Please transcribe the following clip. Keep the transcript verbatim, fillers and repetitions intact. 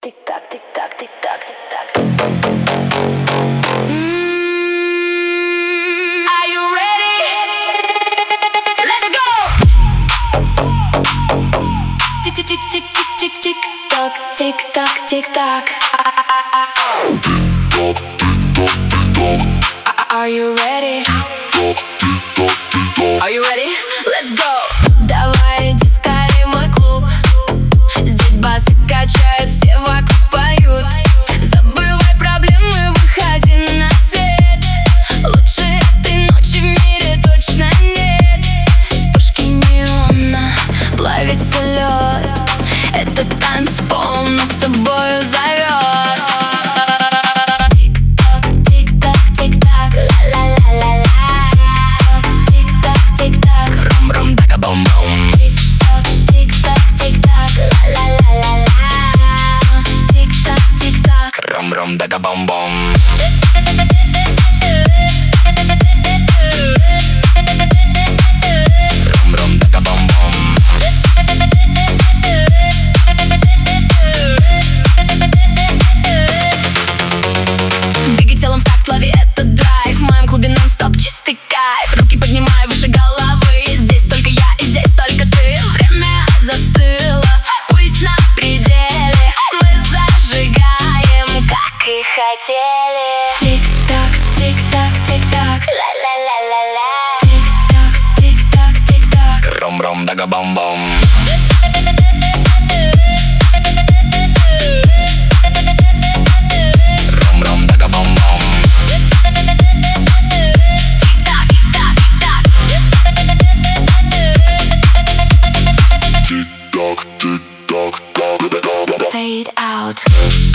Тик-так, тик-так, тик-так, тик-так. Mm, are you ready? Let's go! Тик-тик-тик-тик-тик-тик-так, тик-так, тик-так. Are you ready? Are you ready? Let's go! Давай иди скорее в мой клуб. Здесь басы качают, все вокруг поют. Забывай проблемы, выходи на свет. Лучше этой ночи в мире точно нет. Вспышки неона, плавится лед. Этот танцпол нас с тобою зовет. Бом-бом. Тик-так, тик-так, тик-так, ла-ла-ла-ла-ла. Тик-так, тик-так, ром-ром, дага-бом-бом. Ром-ром, дага-бом-бом. Двигай телом в такт, лови этот драйв. В моем клубе нон-стоп чистый кайф. Руки поднимай выше головы. Здесь только я и здесь только ты. Время застыло, пусть на пределе. Мы зажигаем, как и хотели. Тик-так, тик-так, тик-так, ла-ла-ла-ла-ла. Тик-так, тик-так, тик-так, ром-ром, дага-бом-бом. Fade out.